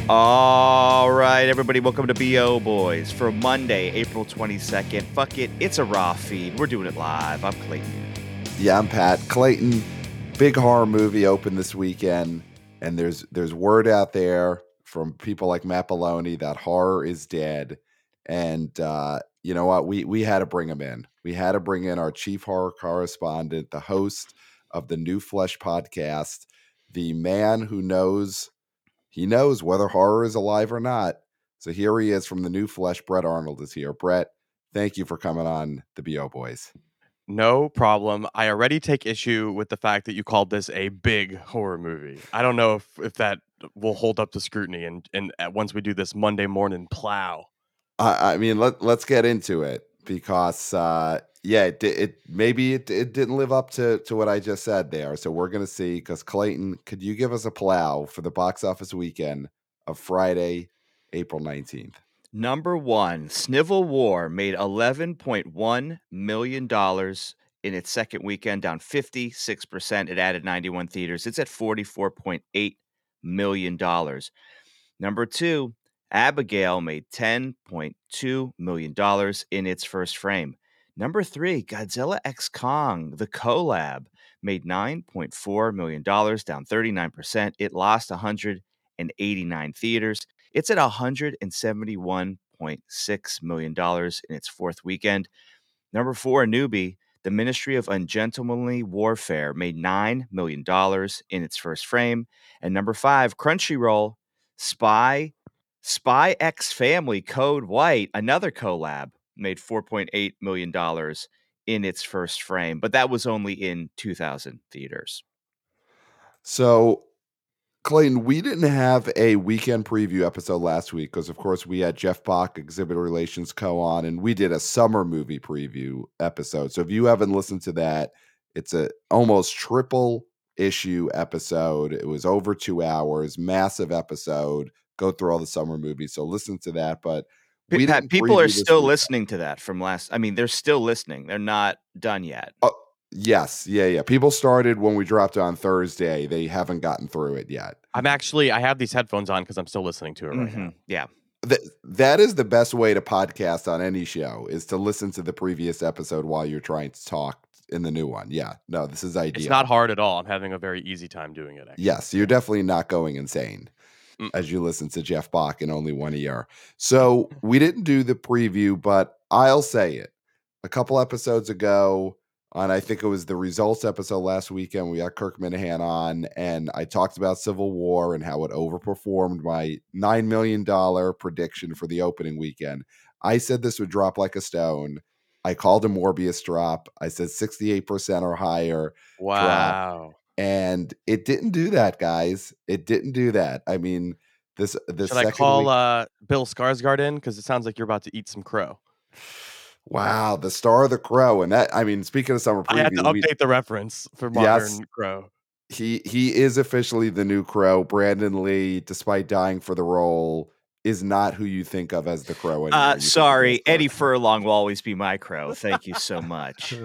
All right, everybody, welcome to BO Boys for Monday, April 22nd. Fuck it, it's a raw feed. We're doing it live. I'm Clayton. Yeah, I'm Pat. Clayton, big horror movie opened this weekend, and there's word out there from people like Matt Maloney that horror is dead. And you know what? We had to bring him in. We had to bring in our chief horror correspondent, the host of the New Flesh podcast, the man who knows whether horror is alive or not. So here he is from the New Flesh. Brett Arnold is here. Brett, thank you for coming on the BO Boys. No problem. I already take issue with the fact that you called this a big horror movie. I don't know if that will hold up to scrutiny and once we do this Monday morning plow. I mean, let's get into it because it didn't live up to what I just said there. So we're gonna see. Because Clayton, could you give us a plow for the box office weekend of Friday, April 19th? Number one, Snivel War made $11.1 million in its second weekend, down 56%. It added 91 theaters. It's at $44.8 million. Number two, Abigail made $10.2 million in its first frame. Number three, Godzilla X Kong, the collab, made $9.4 million, down 39%. It lost 189 theaters. It's at $171.6 million in its fourth weekend. Number four, Newbie, the Ministry of Ungentlemanly Warfare, made $9 million in its first frame. And number five, Crunchyroll, Spy X Family Code White, another collab, made $4.8 million in its first frame, but that was only in 2,000 theaters. So Clayton, we didn't have a weekend preview episode last week because, of course, we had Jeff Bach, Exhibit Relations Co. on, and we did a summer movie preview episode. So if you haven't listened to that, it's a almost triple issue episode. It was over 2 hours, massive episode. Go through all the summer movies. So listen to that. But we Pat, didn't people are preview this still week. listening to that from last. I mean, they're still listening. They're not done yet. Oh, yes, yeah. People started when we dropped it on Thursday. They haven't gotten through it yet. I have these headphones on because I'm still listening to it right now. Yeah. That is the best way to podcast on any show, is to listen to the previous episode while you're trying to talk in the new one. Yeah, no, this is ideal. It's not hard at all. I'm having a very easy time doing it, actually. Yes, you're definitely not going insane as you listen to Jeff Bach in only one ear. So we didn't do the preview, but I'll say it. A couple episodes ago, on I think it was the results episode last weekend, we got Kirk Minahan on, and I talked about Civil War and how it overperformed my $9 million prediction for the opening weekend. I said this would drop like a stone. I called a Morbius drop. I said 68% or higher drop. Wow. And it didn't do that, guys. It didn't do that. I mean, this Should second I call week. Bill Skarsgård in? Because it sounds like you're about to eat some crow. Wow, the star of the crow. And that, I mean, speaking of summer preview, I had to update the reference for modern crow. He is officially the new Crow. Brandon Lee, despite dying for the role, is not who you think of as the Crow anymore. Sorry, Eddie Furlong will always be my Crow. Thank you so much.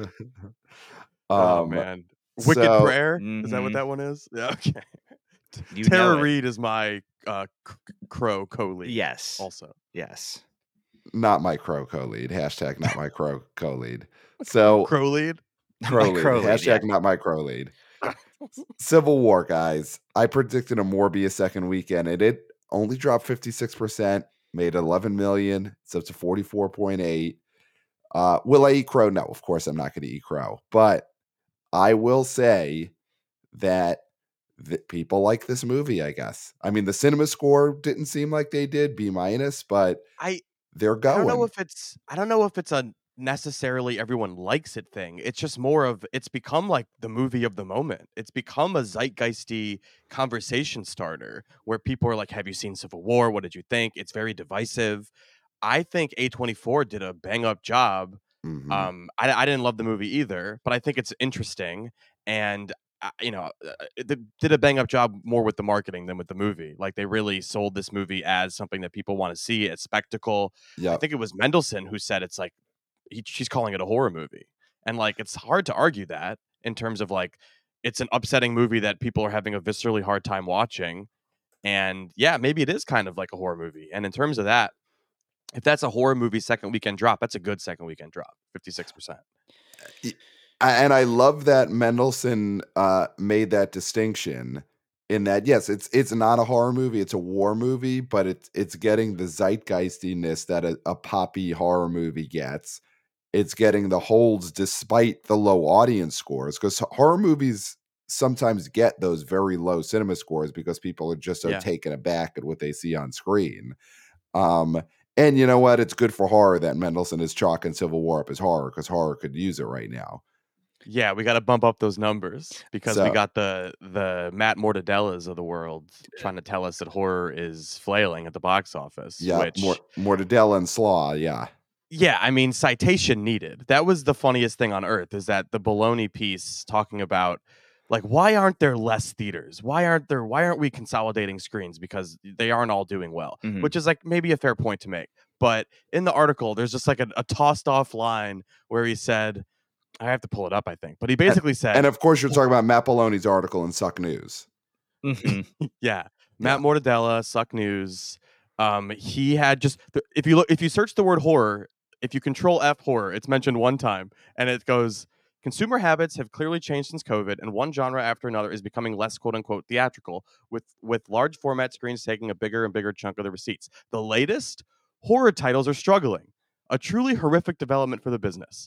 Oh man, Wicked Prayer. Is that what that one is? Yeah. Okay. Tara Reid is my Crow co-lead. Yes. Also. Yes. Not my Crow co-lead. Hashtag not my Crow co-lead. So Crow lead. Crow lead. Hashtag not my Crow lead. Civil War, guys. I predicted a Morbius second weekend, and it only dropped 56%, made 11 million. It's up to 44.8. Will I eat crow? No, of course I'm not going to eat crow. But I will say that people like this movie, I guess. I mean, the cinema score didn't seem like they did, B-, but they're going. I don't know if it's a necessarily everyone likes it thing. It's just more of, it's become like the movie of the moment. It's become a zeitgeisty conversation starter where people are like, have you seen Civil War? What did you think? It's very divisive. I think A24 did a bang up job. Mm-hmm. I didn't love the movie either, but I think it's interesting. And did a bang up job more with the marketing than with the movie. Like they really sold this movie as something that people want to see, a spectacle. Yep. I think it was Mendelsohn who said it's like she's calling it a horror movie, and like it's hard to argue that in terms of like it's an upsetting movie that people are having a viscerally hard time watching. And yeah, maybe it is kind of like a horror movie. And in terms of that, if that's a horror movie second weekend drop, that's a good second weekend drop, 56%. And I love that Mendelsohn made that distinction in that, yes, it's not a horror movie, it's a war movie, but it's getting the zeitgeistiness that a poppy horror movie gets. It's getting the holds despite the low audience scores, because horror movies sometimes get those very low cinema scores because people are just so taken aback at what they see on screen. And you know what? It's good for horror that Mendelsohn is chalking Civil War up as horror, because horror could use it right now. Yeah, we got to bump up those numbers because we So got the Matt Mortadellas of the world trying to tell us that horror is flailing at the box office. yeah, Which, Mortadella and Slaw, yeah. yeah, I mean, citation needed. That was the funniest thing on earth, is that the baloney piece talking about, like, why aren't there less theaters? Why aren't we consolidating screens? Because they aren't all doing well, Mhm. which is like maybe a fair point to make. But in the article, there's just like a tossed off line where he said, I have to pull it up, I think, but he basically said, And of course, you're talking about Matt Baloney's article in Suck News. Mhm. yeah, Matt Mortadella, Suck News. He had just, if you search the word horror, if you control F horror, it's mentioned one time, and it goes, consumer habits have clearly changed since COVID, and one genre after another is becoming less quote unquote theatrical, with large format screens taking a bigger and bigger chunk of the receipts. The latest horror titles are struggling, a truly horrific development for the business.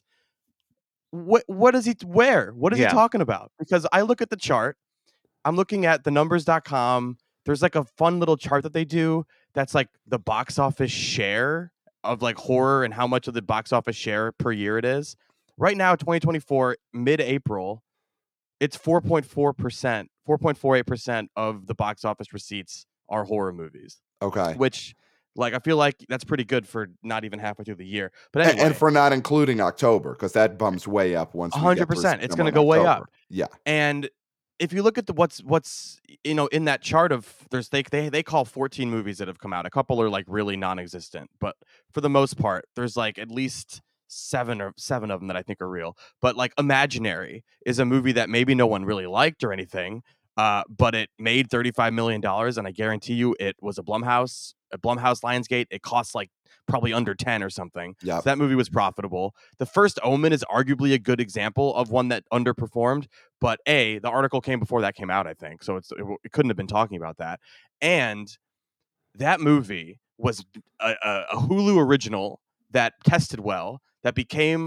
What is he What is he Yeah. talking about? Because I look at the chart, I'm looking at the numbers.com. There's like a fun little chart that they do that's like the box office share of like horror and how much of the box office share per year it is. Right now, 2024, mid-April, it's 4.4%, 4.48% of the box office receipts are horror movies. Okay. Which, like, I feel like that's pretty good for not even halfway through the year. But anyway, And for not including October, because that bumps way up once we get 100%, it's going to in go way October. up. Yeah. And if you look at the what's in that chart of, there's they call 14 movies that have come out. A couple are like really non-existent, but for the most part, there's like at least seven of them that I think are real. But like Imaginary is a movie that maybe no one really liked or anything, but it made $35 million, and I guarantee you it was a Blumhouse Lionsgate. It cost like probably under 10 or something. Yep. So that movie was profitable. The First Omen is arguably a good example of one that underperformed, but the article came before that came out, I think. So it couldn't have been talking about that. And that movie was a Hulu original that tested well, that became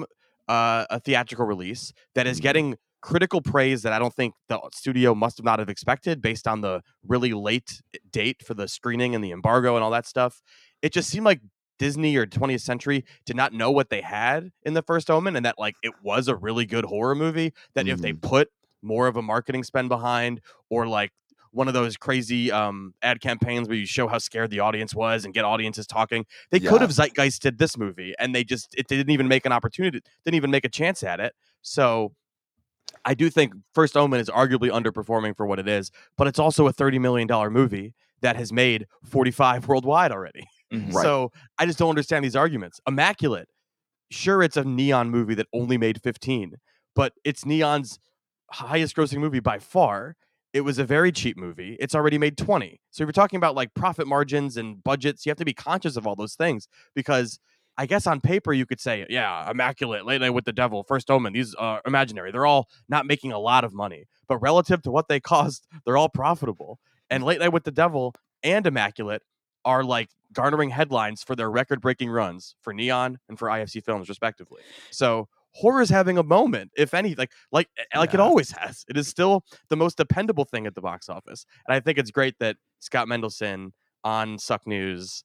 a theatrical release, that is getting critical praise that I don't think the studio must have not have expected based on the really late date for the screening and the embargo and all that stuff. It just seemed like Disney or 20th Century did not know what they had in The First Omen, and that like it was a really good horror movie that if they put more of a marketing spend behind, or like one of those crazy ad campaigns where you show how scared the audience was and get audiences talking, they could have zeitgeisted this movie, and it didn't even make an opportunity, didn't even make a chance at it. So I do think First Omen is arguably underperforming for what it is, but it's also a $30 million movie that has made 45 worldwide already. Mhm. Right. So I just don't understand these arguments. Immaculate, sure, it's a Neon movie that only made 15, but it's Neon's highest grossing movie by far. It was a very cheap movie. It's already made 20. So if you're talking about like profit margins and budgets, you have to be conscious of all those things, because I guess on paper you could say, yeah, Immaculate, Late Night with the Devil, First Omen, these are Imaginary. They're all not making a lot of money, but relative to what they cost, they're all profitable. And Late Night with the Devil and Immaculate are like garnering headlines for their record-breaking runs for Neon and for IFC Films, respectively. So horror is having a moment, if any, like it always has. It is still the most dependable thing at the box office, and I think it's great that Scott Mendelsohn on Suck News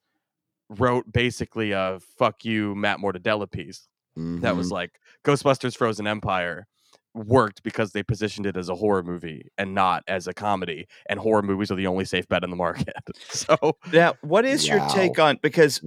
wrote basically a "fuck you, Matt Mortadella" piece that was like, Ghostbusters: Frozen Empire worked because they positioned it as a horror movie and not as a comedy, and horror movies are the only safe bet in the market. So Now, what is your take on, because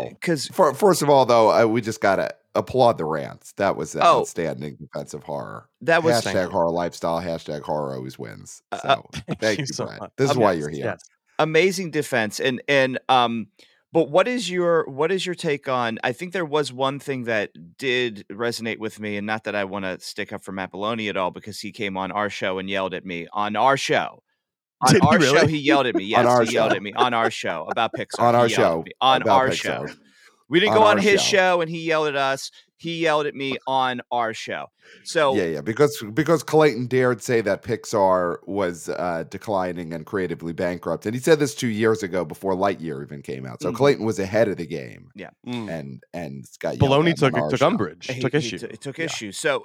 First of all, though, we just gotta applaud the rants. That was an outstanding defense of horror. That was hashtag horror lifestyle, hashtag horror always wins. So thank you, so Brett. much. This is why you're here. Yes. Amazing defense. And but what is your take on, I think there was one thing that did resonate with me, and not that I want to stick up for Matt Baloney at all, because he came on our show and yelled at me on our show On Did he our show, really? he yelled at me. On Yes, our he yelled show. at me on our show about Pixar. On He our yelled at show me on about our Pixar. show. We didn't On go on our his show. show and he yelled at us. He yelled at me on our show. So Yeah, because Clayton dared say that Pixar was declining and creatively bankrupt, and he said this 2 years ago before Lightyear even came out. So Mhm. Clayton was ahead of the game. Yeah. and got yelled Baloney at on our took show. umbrage, took issue. He took Yeah. issue. So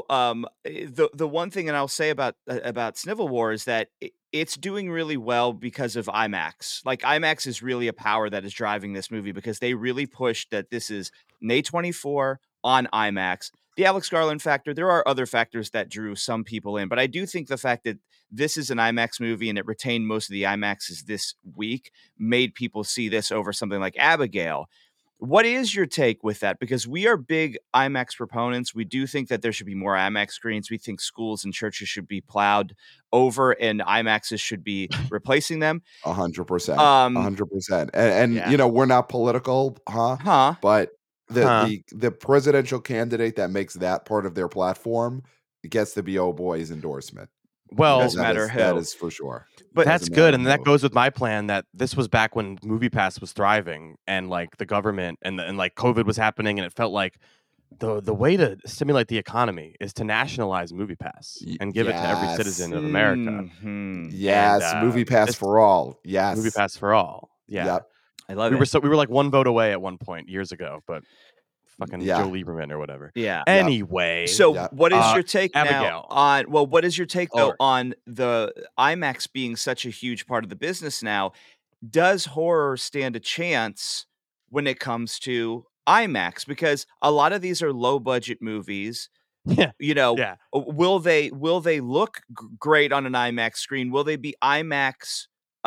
the one thing that I'll say about Snivel War is that it's doing really well because of IMAX. Like IMAX is really a power that is driving this movie because they really pushed that this is an A24 on IMAX. The Alex Garland factor, there are other factors that drew some people in, but I do think the fact that this is an IMAX movie and it retained most of the IMAXs this week made people see this over something like Abigail. What is your take with that? Because we are big IMAX proponents. We do think that there should be more IMAX screens. We think schools and churches should be plowed over and IMAXs should be replacing them. 100%. Um, 100%. And yeah. you know, we're not political, Huh. but Huh. the presidential candidate that makes that part of their platform gets the BO Boys endorsement. Well, Doesn't matter that who. is for sure. But that's Doesn't good, matter and that who. goes with my plan that this was back when MoviePass was thriving and like the government and like COVID was happening, and it felt like the way to stimulate the economy is to nationalize MoviePass and give it to every citizen of America. Mhm. Yes, And, Movie Pass this- for all. Yes. MoviePass for all. Yeah. Yep. I love we it. were like one vote away at one point years ago, but fucking Yeah. Joe Lieberman or whatever. Yeah. Anyway, So Yeah. what is your take now Abigail. on what is your take though Or- on the IMAX being such a huge part of the business now? Does horror stand a chance when it comes to IMAX? Because a lot of these are low budget movies. Yeah. You know, Yeah. will they look great on an IMAX screen? Will they be IMAX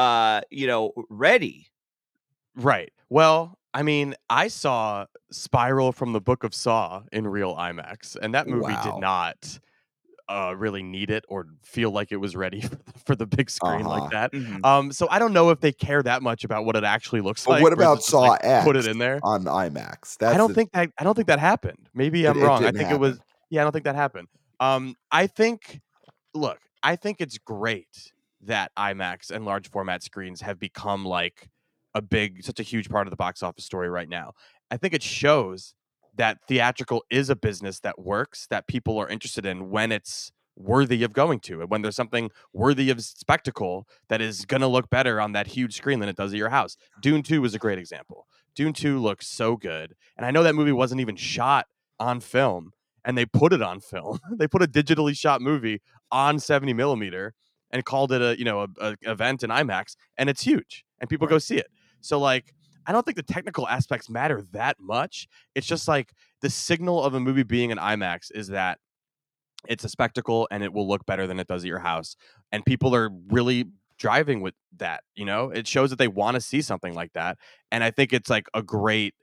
ready? Right. Well, I mean, I saw Spiral from the Book of Saw in real IMAX, and that movie did Wow. not really need it or feel like it was ready for the big screen like that. Mhm. So I don't know if they care that much about what it actually looks But like. what versus about just, Saw like, X put it in there? on IMAX? I don't think that happened. Maybe I'm It wrong. I didn't think it was. happen. Yeah, I don't think that happened. I think. Look, I think it's great that IMAX and large format screens have become like such a huge part of the box office story right now. I think it shows that theatrical is a business that works, that people are interested in when it's worthy of going to, and when there's something worthy of spectacle that is going to look better on that huge screen than it does at your house. Dune 2 is a great example. Dune 2 looks so good. And I know that movie wasn't even shot on film, and they put it on film. They put a digitally shot movie on 70 millimeter and called it a event in IMAX, and it's huge, and people go see it. So like, I don't think the technical aspects matter that much. It's just like the signal of a movie being an IMAX is that it's a spectacle and it will look better than it does at your house. And people are really driving with that, It shows that they want to see something like that. And I think it's like a great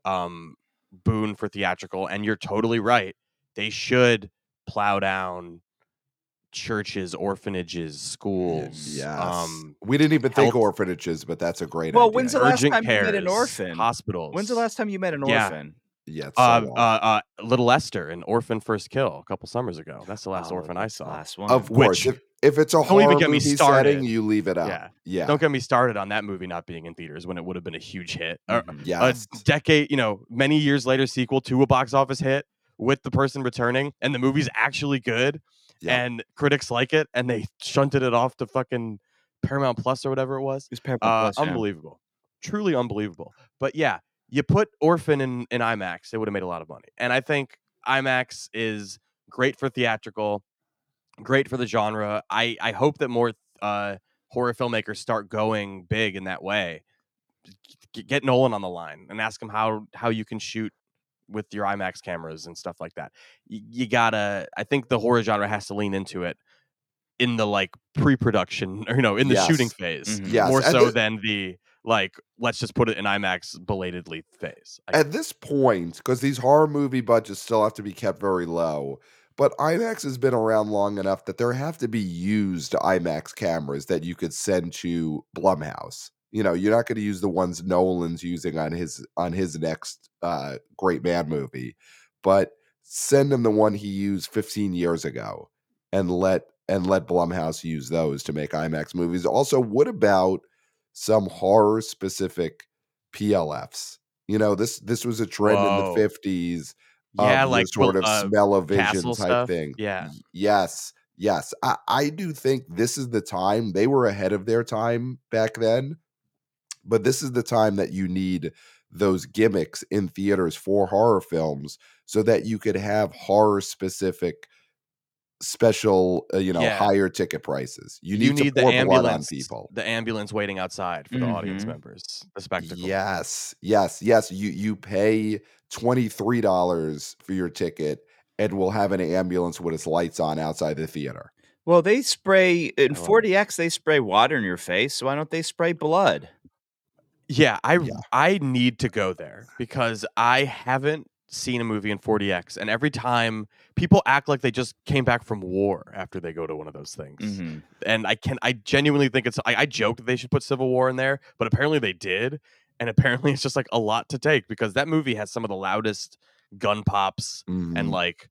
boon for theatrical. And you're totally right. They should plow down churches, orphanages, schools. Yes. We didn't even think health- orphanages, but that's a great Well, idea. when's the last urgent time you met an cares, orphan? hospitals. When's the last time you met an Yeah. orphan? Yeah, it's so long. Little Esther, an orphan first kill a couple summers ago. That's the last orphan I That's the saw. last one. Of course, Which- if it's a Don't horror even get me movie started. setting, you leave it out. Yeah. Yeah. Don't get me started on that movie not being in theaters when it would have been a huge hit. Mhm. Yes. A decade, many years later, sequel to a box office hit with the person returning, and the movie's actually good, Yeah. and critics like it, and they shunted it off to fucking Paramount Plus or whatever it was. It's Paramount Plus, yeah. Unbelievable. Truly unbelievable. But yeah, you put Orphan in IMAX, it would have made a lot of money. And I think IMAX is great for theatrical, great for the genre. I hope that more horror filmmakers start going big in that way. Get Nolan on the line and ask him how you can shoot with your IMAX cameras and stuff like that. You gotta. I think the horror genre has to lean into it in the like pre-production, or in the Yes. shooting phase, Mhm. Yes. more and so the- than the like let's just put it in IMAX belatedly phase. At this point, because these horror movie budgets still have to be kept very low, but IMAX has been around long enough that there have to be used IMAX cameras that you could send to Blumhouse. You're not going to use the ones Nolan's using on his next Great Man movie, but send him the one he used 15 years ago, and let and let Blumhouse use those to make IMAX movies. Also, what about some horror specific PLFs? This was a trend in the Whoa. 50s Yeah, of the like sort of smell-o-vision castle type stuff. thing. Yeah. Yes, yes. I do think this is the time. They were ahead of their time back then, but this is the time that you need those gimmicks in theaters for horror films so that you could have horror specific special, Yeah. higher ticket prices. You You need to need pour blood on people. the ambulance waiting outside for the audience Mhm. members, the spectacle. Yes, yes, yes. You pay $23 for your ticket and we'll have an ambulance with its lights on outside the theater. Well, they spray in I love it. 4DX, they spray water in your face, so why don't they spray blood? Yeah, Yeah. I need to go there because I haven't seen a movie in 4DX, and every time people act like they just came back from war after they go to one of those things. Mhm. And I genuinely think I joke that they should put Civil War in there, but apparently they did, and apparently it's just like a lot to take because that movie has some of the loudest gun pops and Mhm. like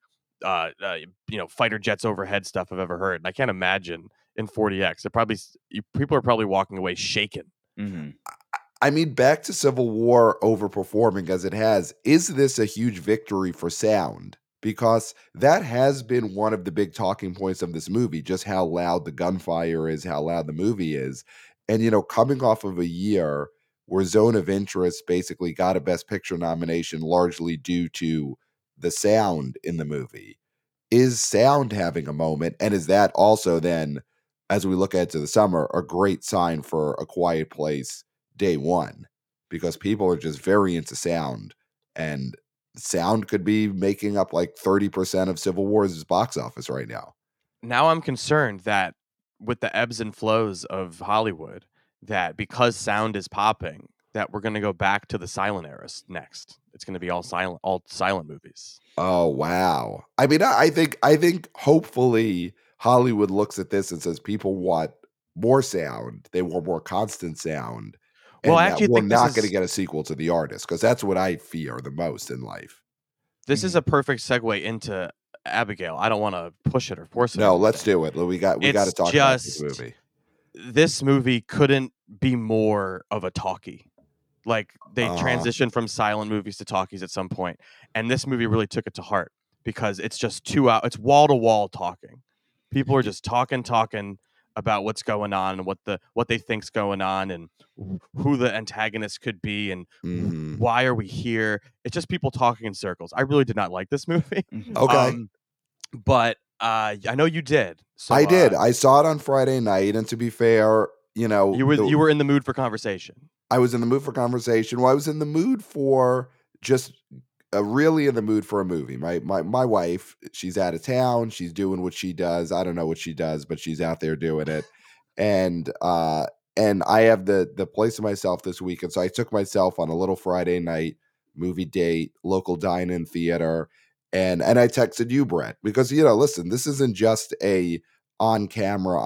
fighter jets overhead stuff I've ever heard. And I can't imagine in 4DX. People are probably walking away shaken. Mhm. I mean, back to Civil War overperforming as it has, is this a huge victory for sound? Because that has been one of the big talking points of this movie, just how loud the gunfire is, how loud the movie is. And, coming off of a year where Zone of Interest basically got a Best Picture nomination largely due to the sound in the movie, is sound having a moment? And is that also then, as we look ahead to the summer, a great sign for A Quiet Place day one? Because people are just very into sound, and sound could be making up like 30% of Civil War's box office right now. Now I'm concerned that with the ebbs and flows of Hollywood, that because sound is popping, that we're going to go back to the silent era next. It's going to be all silent movies. Oh wow. I mean, I think hopefully Hollywood looks at this and says people want more sound. They want more constant sound. Well, And I that actually we're think this not going to is get a sequel to The Artist, because that's what I fear the most in life. this is Mhm. a perfect segue into Abigail. I don't want to push it or force it or No, let's anything. do it. We got to It's talk about this just movie. this movie couldn't be more of a talkie. Like they Uh-huh. transitioned from silent movies to talkies at some point, and this movie really took it to heart because it's just 2 hours. It's wall to wall talking. People are just talking about what's going on and what they think's going on and who the antagonist could be and Mhm. why are we here. It's just people talking in circles. I really did not like this movie, Mhm. Okay. um, but I know you did. I So did. I saw it on Friday night, and to be fair, you were in the mood for conversation. I was in the mood for conversation. Well, I was in the mood for just really in the mood for a movie. My wife, she's out of town. She's doing what she does. I don't know what she does, but she's out there doing it. And and I have the place to myself this weekend. So I took myself on a little Friday night movie date, local dine-in theater, and I texted you, Brett, because listen, this isn't just a on camera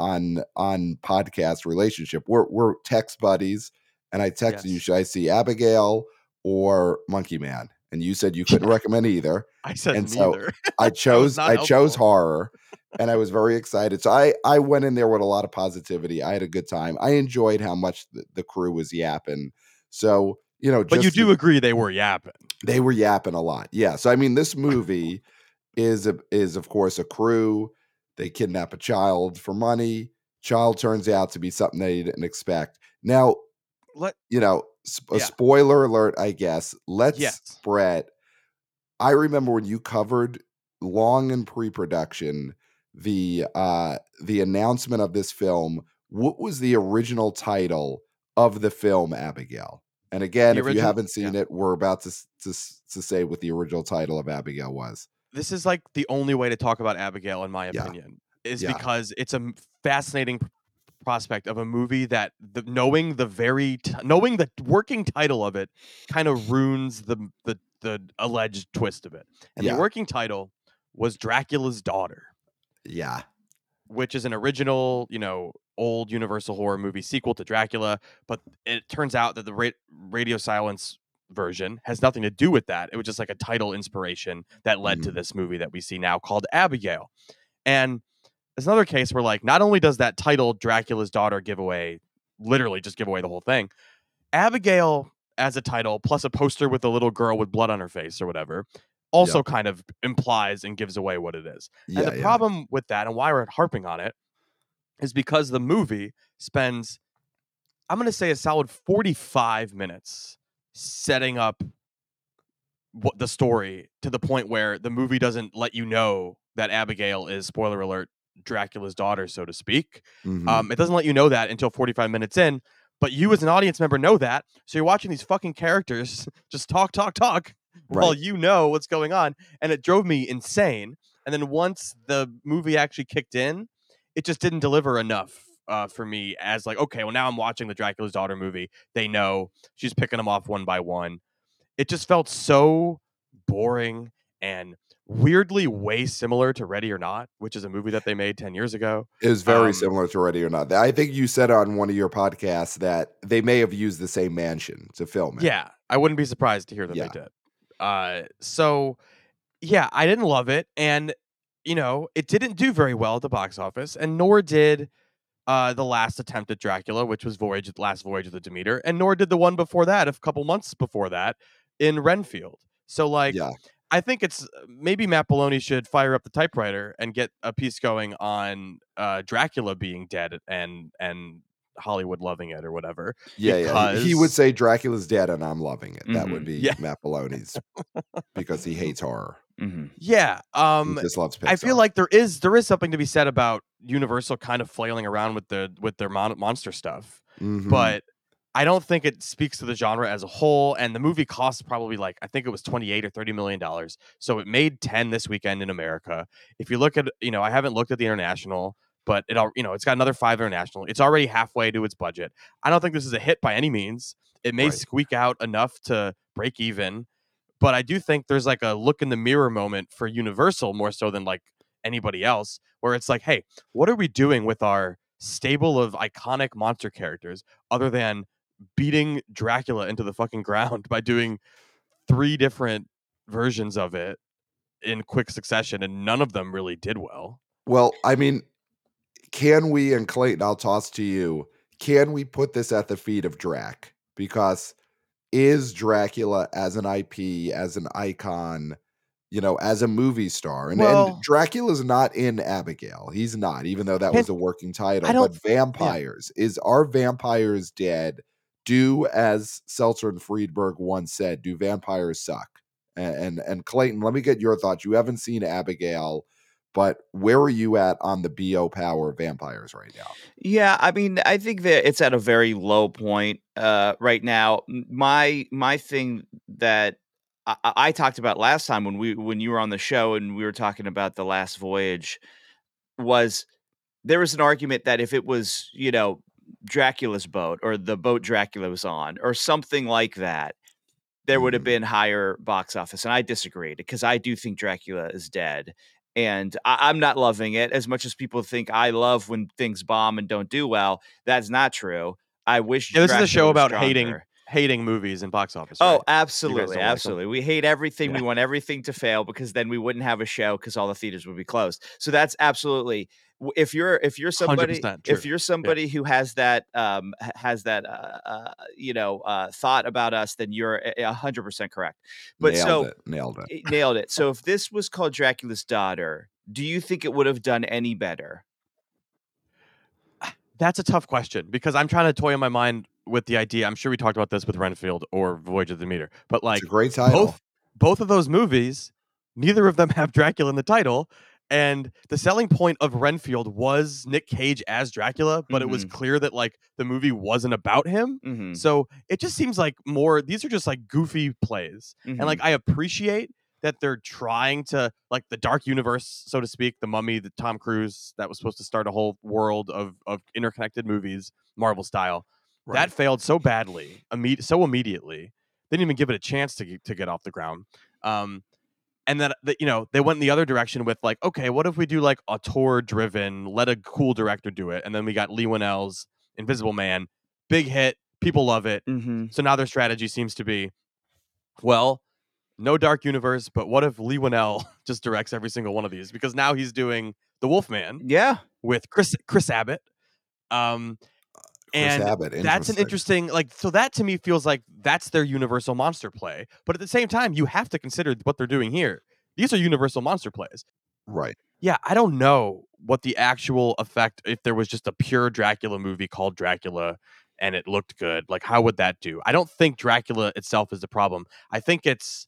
on podcast relationship. We're text buddies, and I texted you, Yes, should I see Abigail or Monkey Man? And you said you couldn't recommend either. I said And so neither. I That was chose not I chose helpful. horror, and I was very excited. So I went in there with a lot of positivity. I had a good time. I enjoyed how much the crew was yapping. So, But you just do agree they were yapping. they were yapping a lot. Yeah. So I mean, this movie is of course a crew. They kidnap a child for money. Child turns out to be something they didn't expect. Now, Let a yeah. spoiler alert, I guess. Let's, Yes. Brett, I remember when you covered long in pre-production the announcement of this film. What was the original title of the film, Abigail? And again, The if you original haven't seen yeah. it, we're about to say what the original title of Abigail was. This is like the only way to talk about Abigail in my Yeah, opinion is yeah, because it's a fascinating prospect of a movie that knowing knowing the working title of it kind of ruins the alleged twist of it. And the yeah, working title was Dracula's Daughter, yeah. which is an original, old Universal horror movie sequel to Dracula. But it turns out that the radio silence version has nothing to do with that. It was just like a title inspiration that led to Mhm. this movie that we see now called Abigail. And it's another case where like not only does that title Dracula's Daughter literally just give away the whole thing. Abigail as a title plus a poster with a little girl with blood on her face or whatever also Yep. kind of implies and gives away what it is. And Yeah, the yeah. problem with that and why we're harping on it is because the movie spends, I'm going to say, a solid 45 minutes setting up what the story to the point where the movie doesn't let you know that Abigail is, spoiler alert, Dracula's daughter, so to speak. Mhm. It doesn't let you know that until 45 minutes in, but you as an audience member know that. So you're watching these fucking characters just talk while Right. you know what's going on. And it drove me insane. And then once the movie actually kicked in, it just didn't deliver enough for me as like, okay, well, now I'm watching the Dracula's Daughter movie. They know she's picking them off one by one. It just felt so boring and weirdly way similar to Ready or Not, which is a movie that they made 10 years ago. It was very similar to Ready or Not. I think you said on one of your podcasts that they may have used the same mansion to film it. Yeah, I wouldn't be surprised to hear that Yeah. they did. So yeah, I didn't love it, and it didn't do very well at the box office, and nor did the last attempt at Dracula, which was Last Voyage of the Demeter, and nor did the one before that, a couple months before that, in Renfield. So like, Yeah. I think it's maybe Matt Belloni should fire up the typewriter and get a piece going on Dracula being dead and Hollywood loving it or whatever. Yeah, yeah. He would Because say Dracula's dead and I'm loving it. That would Mhm. be yeah, Matt Belloni's because he hates horror. Mhm. yeah. He just loves I feel Pixar. like there is something to be said about Universal kind of flailing around with their monster stuff, Mhm. but I don't think it speaks to the genre as a whole. And the movie cost probably like I think it was $28 or $30 million, so it made 10 this weekend in America. If you look at I haven't looked at the international, but it's got another 5 international. It's already halfway to its budget. I don't think this is a hit by any means. It may Right. squeak out enough to break even, but I do think there's like a look in the mirror moment for Universal more so than like anybody else, where it's like, hey, what are we doing with our stable of iconic monster characters other than beating Dracula into the fucking ground by doing 3 different versions of it in quick succession, and none of them really did well. Well, I mean, can we, and Clayton, I'll toss to you, can we put this at the feet of Drac? Because is Dracula as an IP, as an icon, as a movie star, and Well, Dracula's not in Abigail. He's not, even though that was hint, a working I title. don't. But Yeah, vampires, are vampires dead? Do, as Seltzer and Friedberg once said, do vampires suck? And Clayton, let me get your thoughts. You haven't seen Abigail, but where are you at on the BO power of vampires right now? Yeah, I mean, I think that it's at a very low point right now. My thing that I talked about last time when you were on the show and we were talking about the Last Voyage was there was an argument that if it was Dracula's boat or the boat Dracula was on or something like that, there would have Mhm. been higher box office, and I disagreed because I do think Dracula is dead, and I'm not loving it as much as people think I love when things bomb and don't do well. That's not true. I wish yeah. This is a Dracula show was about hating stronger. movies and box office, Oh, right? You guys absolutely, don't like them. absolutely. We hate everything. Yeah, We want everything to fail because then we wouldn't have a show because all the theaters would be closed. So that's absolutely if you're somebody 100% true. Yeah. who has that thought about us, then you're 100% correct. But Nailed so it. Nailed it. nailed it. So if this was called Dracula's Daughter, do you think it would have done any better? That's a tough question because I'm trying to toy in my mind with the idea. I'm sure we talked about this with Renfield or Voyage of the Meter, but It's a like great title. both of those movies, neither of them have Dracula in the title. And the selling point of Renfield was Nick Cage as Dracula, but it was Mhm. clear that like the movie wasn't about him. Mhm. So it just seems like these are just like goofy plays. And like Mhm. I appreciate that they're trying to like the dark universe, so to speak, the Mummy, the Tom Cruise that was supposed to start a whole world of interconnected movies, Marvel style. That Right. failed so badly, so immediately. They didn't even give it a chance to get off the ground. Um, and then they went in the other direction with like, okay, what if we do like a tour driven, let a cool director do it, and then we got Lee Winnell's Invisible Man, big hit, people love it. Mhm. So now their strategy seems to be, well, no dark universe, but what if Lee Winnell just directs every single one of these? Because now he's doing the Wolfman Yeah. with Chris Abbott. Chris And Abbott, that's an interesting, so that to me feels like that's their Universal monster play. But at the same time, you have to consider what they're doing here. These are Universal monster plays. Right. Yeah, I don't know what the actual effect, if there was just a pure Dracula movie called Dracula and it looked good, like how would that do? I don't think Dracula itself is the problem. I think it's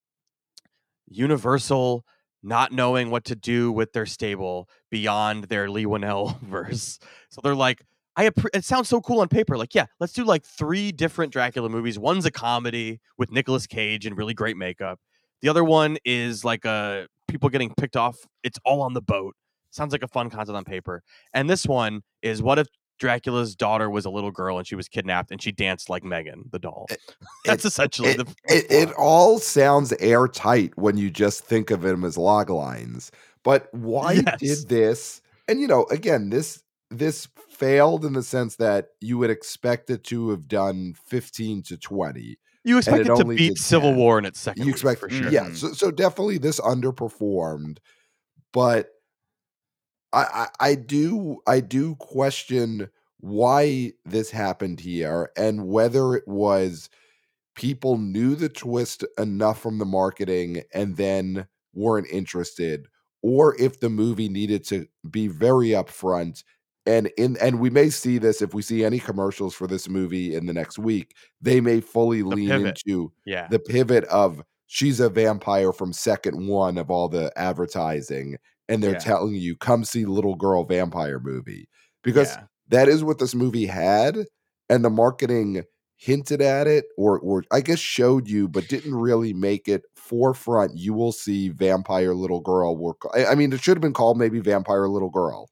Universal not knowing what to do with their stable beyond their Lee Winnell verse. So they're like, it sounds so cool on paper. Like, yeah, let's do like 3 different Dracula movies. One's a comedy with Nicolas Cage and really great makeup. The other one is like people getting picked off. It's all on the boat. Sounds like a fun concept on paper. And this one is, what if Dracula's daughter was a little girl and she was kidnapped and she danced like Megan the doll? That's essentially it all sounds airtight when you just think of them as log lines. But why did this? And again, this failed in the sense that you would expect it to have done 15 to 20. You expect it to beat Civil War in its second week, for sure. Yeah, so definitely this underperformed. But I do question why this happened here and whether it was people knew the twist enough from the marketing and then weren't interested, or if the movie needed to be very upfront. And we may see this if we see any commercials for this movie in the next week. They may fully lean into the pivot of she's a vampire from second one of all the advertising, and they're telling you, come see Little Girl Vampire movie, because that is what this movie had, and the marketing hinted at it, or I guess showed you, but didn't really make it forefront. You will see Vampire Little Girl. I mean, it should have been called maybe Vampire Little Girl.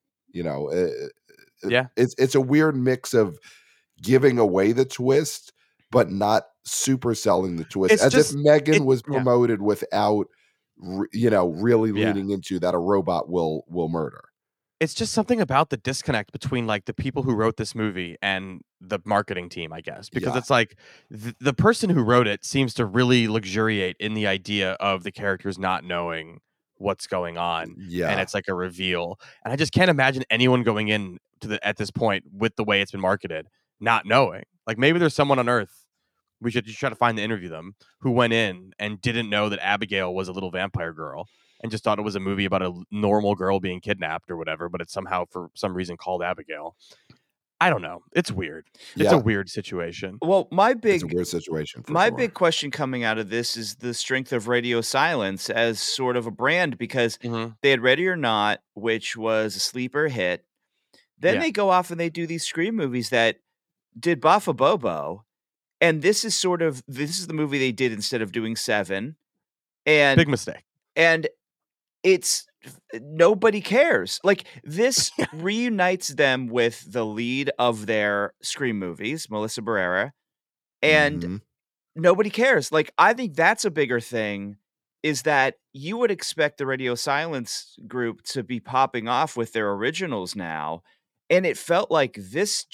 It's a weird mix of giving away the twist, but not super selling the twist, if Megan was promoted without, really leaning into that a robot will murder. It's just something about the disconnect between like the people who wrote this movie and the marketing team, I guess, because it's like the person who wrote it seems to really luxuriate in the idea of the characters not knowing what's going on. And it's like a reveal. And I just can't imagine anyone going in at this point with the way it's been marketed, not knowing. Like, maybe there's someone on Earth, we should just try to find to interview them, who went in and didn't know that Abigail was a little vampire girl and just thought it was a movie about a normal girl being kidnapped or whatever, but it's somehow for some reason called Abigail. I don't know. It's weird. It's a weird situation. Well, it's a weird situation. Big question coming out of this is the strength of Radio Silence as sort of a brand, because they had Ready or Not, which was a sleeper hit. Then they go off and they do these Scream movies that did Bafa Bobo. And this is the movie they did instead of doing Seven. And big mistake. And it's nobody cares. Like, this reunites them with the lead of their Scream movies, Melissa Barrera, and nobody cares. Like, I think that's a bigger thing, is that you would expect the Radio Silence group to be popping off with their originals now, and it felt like this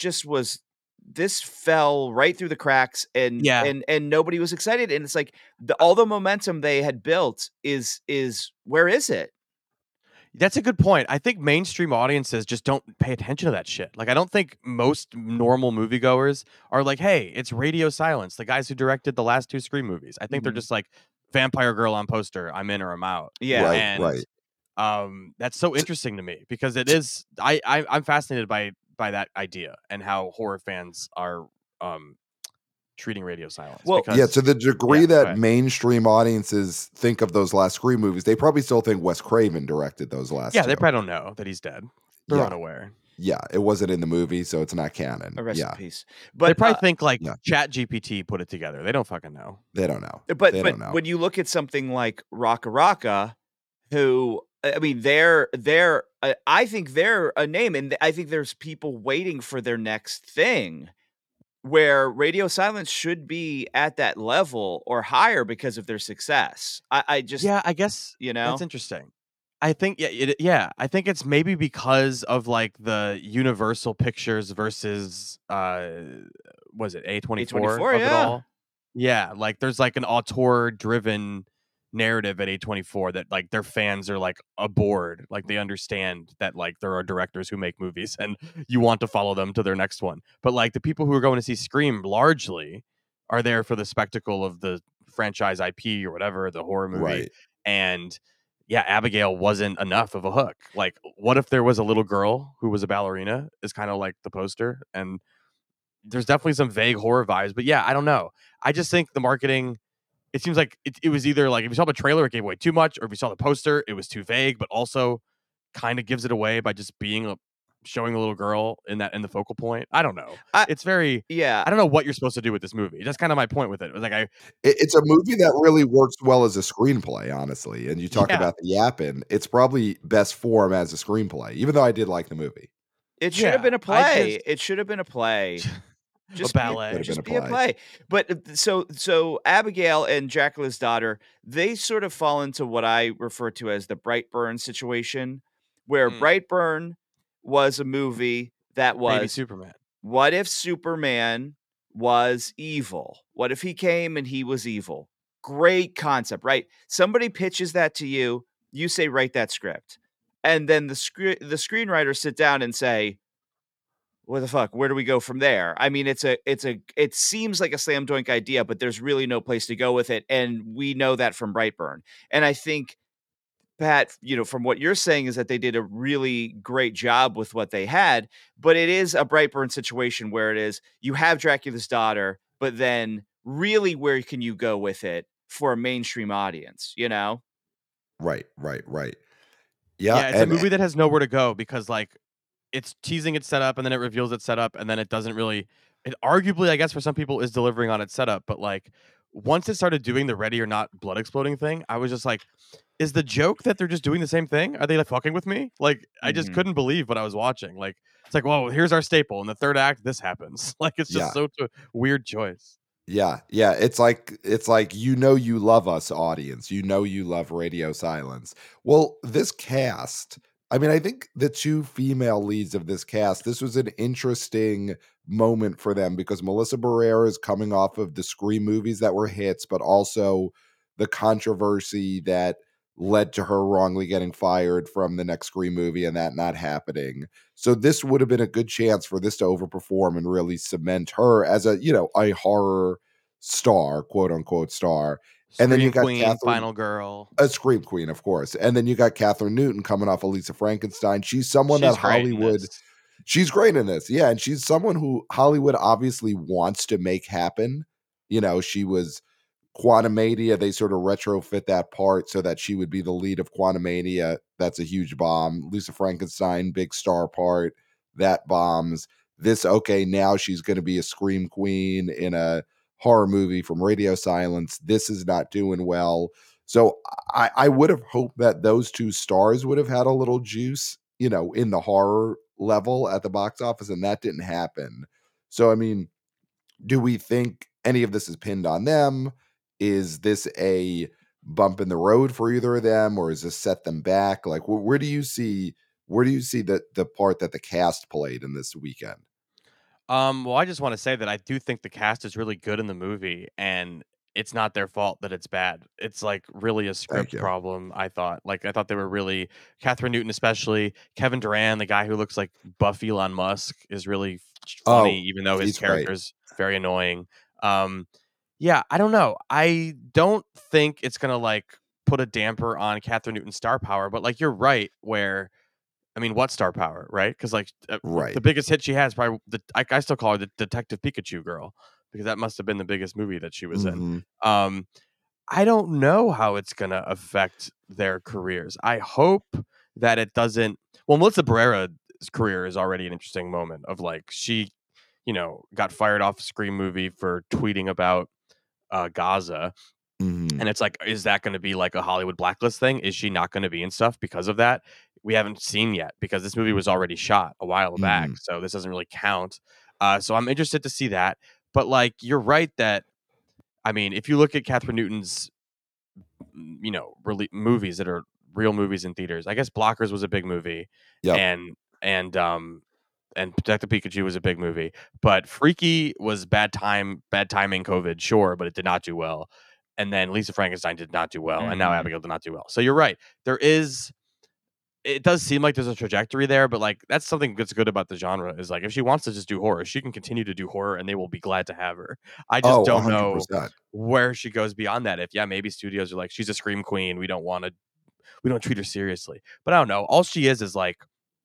fell right through the cracks, and nobody was excited. And it's like all the momentum they had built is where is it? That's a good point. I think mainstream audiences just don't pay attention to that shit. Like, I don't think most normal moviegoers are like, hey, it's Radio Silence, the guys who directed the last 2 Scream movies. I think they're just like, vampire girl on poster, I'm in or I'm out. Yeah. Right. That's so interesting to me, because it is, I'm fascinated by that idea and how horror fans are treating Radio Silence. Well, to the degree that mainstream audiences think of those last Scream movies, they probably still think Wes Craven directed those last 2. They probably don't know that he's dead. They're unaware. Yeah, it wasn't in the movie, so it's not canon. Rest in peace. But they probably think like ChatGPT put it together. They don't fucking know. They don't know. But when you look at something like Raka Raka, who, I mean, I think they're a name, and I think there's people waiting for their next thing, where Radio Silence should be at that level or higher because of their success. I guess that's interesting. I think I think it's maybe because of like the Universal Pictures versus was it A24 of it all? Yeah, like there's like an auteur driven narrative at A24 that like their fans are like aboard, like they understand that like there are directors who make movies and you want to follow them to their next one. But like the people who are going to see Scream largely are there for the spectacle of the franchise IP or whatever, the horror movie. Right. And yeah, Abigail wasn't enough of a hook. Like, what if there was a little girl who was a ballerina? Is kind of like the poster, and there's definitely some vague horror vibes. But yeah, I don't know. I just think the marketing. It seems like it was either like if you saw the trailer, it gave away too much, or if you saw the poster, it was too vague, but also kind of gives it away by just showing a little girl in the focal point. I don't know. I It's very. yeah. I don't know what you're supposed to do with this movie. That's kind of my point with it. It was like It's a movie that really works well as a screenplay, honestly, and you talk yeah, about the yapping, it's probably best form as a screenplay, even though I did like the movie. It should have yeah. been a I play. just It should have been a play. a It could ballet. have been a Just be a play. play. But so Abigail and Jacqueline's daughter, they sort of fall into what I refer to as the Brightburn situation, where Mm, Brightburn was a movie that baby was, Superman. what if Superman was evil? What if he came and he was evil? Great concept, right? Somebody pitches that to you, you say write that script. And then the screenwriters sit down and say, what the fuck? Where do we go from there? I mean, it seems like a slam dunk idea, but there's really no place to go with it. And we know that from Brightburn. And I think, Pat, from what you're saying is that they did a really great job with what they had, but it is a Brightburn situation where it is you have Dracula's daughter, but then really where can you go with it for a mainstream audience, you know? Right, right, right. Yeah, Yeah, it's a and movie that has nowhere to go because like it's teasing its setup and then it reveals its setup and then it doesn't really it arguably I guess for some people is delivering on its setup, but like once it started doing the ready or not blood exploding thing, I was just like, is the joke that they're just doing the same thing? Are they like fucking with me? Like I just Mhm. couldn't believe what I was watching. Like it's like, whoa, here's our staple. In the third act, this happens. Like it's just yeah. such a weird choice. Yeah, yeah, it's like, you love us, audience, you love Radio Silence. Well, this cast, I mean, I think the 2 female leads of this cast, this was an interesting moment for them because Melissa Barrera is coming off of the Scream movies that were hits, but also the controversy that led to her wrongly getting fired from the next Scream movie and that not happening. So this would have been a good chance for this to overperform and really cement her as a horror star, quote unquote star. And then you Scream got Queen, Catherine, Final Girl. a scream queen, of course. And then you got Catherine Newton coming off Elisa Frankenstein. She's someone that She's great in Hollywood, this. she's great in this. Yeah. And she's someone who Hollywood obviously wants to make happen. She was Quantumania, they sort of retrofit that part so that she would be the lead of Quantumania. That's a huge bomb. Lisa Frankenstein, big star part, that bombs. This, okay, now she's going to be a scream queen in a horror movie from Radio Silence. This is not doing well. So I would have hoped that those 2 stars would have had a little juice, in the horror level at the box office, and that didn't happen. So, I mean, do we think any of this is pinned on them? Is this a bump in the road for either of them, or is this set them back? Like, where do you see the part that the cast played in this weekend? Well, I just want to say that I do think the cast is really good in the movie, and it's not their fault that it's bad. It's like really a Thank script you. problem. I thought they were really Catherine Newton, especially Kevin Durant, the guy who looks like Buff Elon Musk, is really funny, Oh, even though his he's great. character is very annoying. Um, yeah, I don't know. I don't think it's gonna like put a damper on Catherine Newton's star power, but like you're right, where I mean, what star power, right? Because like the Right. biggest hit she has probably I still call her the Detective Pikachu girl because that must have been the biggest movie that she was in. Mhm. Um, I don't know how it's gonna affect their careers. I hope that it doesn't. Well, Melissa Barrera's career is already an interesting moment of like she, got fired off a Scream movie for tweeting about Gaza, Mhm. and it's like, is that gonna be like a Hollywood blacklist thing? Is she not gonna be in stuff because of that? We haven't seen yet because this movie was already shot a while back, Mhm. so this doesn't really count. So I'm interested to see that. But like, you're right that I mean, if you look at Catherine Newton's, really movies that are real movies in theaters, I guess Blockers was a big movie, Yep. and and um and Detective Pikachu was a big movie, but Freaky was bad timing, COVID, sure, but it did not do well. and then Lisa Frankenstein did not do well, and now Mhm. Abigail did not do well. So you're right. It does seem like there's a trajectory there, but like that's something that's good about the genre is like if she wants to just do horror, she can continue to do horror and they will be glad to have her. I just Oh, don't know 100%. where she goes beyond that. If maybe studios are like, she's a scream queen. We don't treat her seriously. But I don't know. All she is like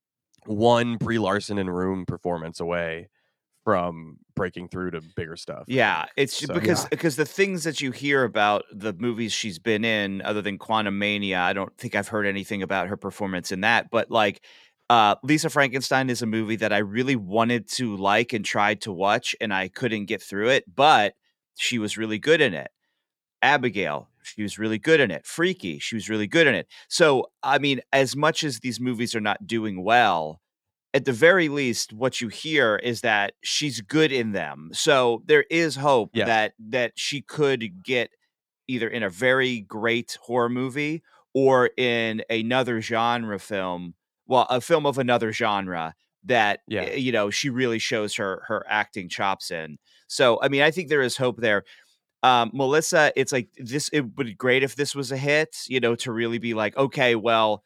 one Brie Larson in Room performance away from breaking through to bigger stuff. I Yeah, think. it's So because the things that you hear about the movies she's been in, other than Quantum Mania, I don't think I've heard anything about her performance in that. But like, Lisa Frankenstein is a movie that I really wanted to like and tried to watch, and I couldn't get through it. But she was really good in it. Abigail, she was really good in it. Freaky, she was really good in it. So, I mean, as much as these movies are not doing well, at the very least, what you hear is that she's good in them. So there is hope yes, that she could get either in a very great horror movie or in another genre film, well, a film of another genre that yeah. she really shows her acting chops in. So, I mean, I think there is hope there. Melissa, it's like this. It would be great if this was a hit, to really be like, okay, well,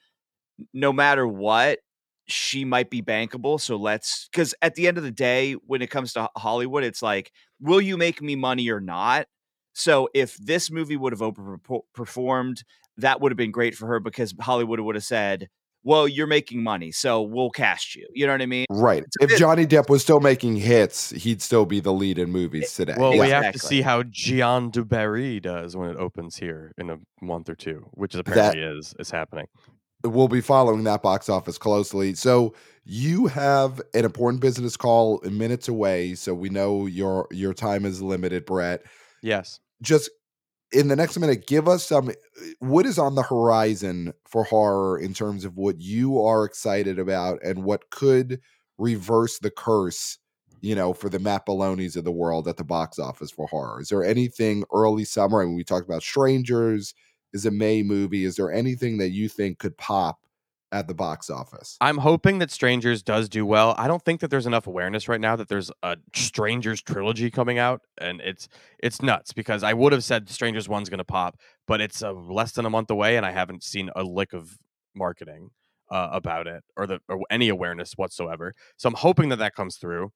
no matter what, she might be bankable. So because at the end of the day, when it comes to Hollywood, it's like, will you make me money or not? So if this movie would have overperformed, that would have been great for her because Hollywood would have said, well, you're making money, so we'll cast you. You know what I mean? Right. It's a If bit Johnny Depp was still making hits, he'd still be the lead in movies today. Well, we Yeah. have to see exactly. how Gian du Barry does when it opens here in a month or two, which That apparently is happening. we'll be following that box office closely. So you have an important business call in minutes away. So we know your time is limited, Brett. Yes. Just in the next minute, give us some what is on the horizon for horror in terms of what you are excited about and what could reverse the curse, for the Matt Baloney's of the world at the box office for horror. Is there anything early summer? I mean, we talked about Strangers is a May movie. Is there anything that you think could pop at the box office? I'm hoping that Strangers does do well. I don't think that there's enough awareness right now that there's a Strangers trilogy coming out, and it's nuts because I would have said Strangers 1's going to pop, but it's less than a month away, and I haven't seen a lick of marketing about it or any awareness whatsoever. So I'm hoping that comes through.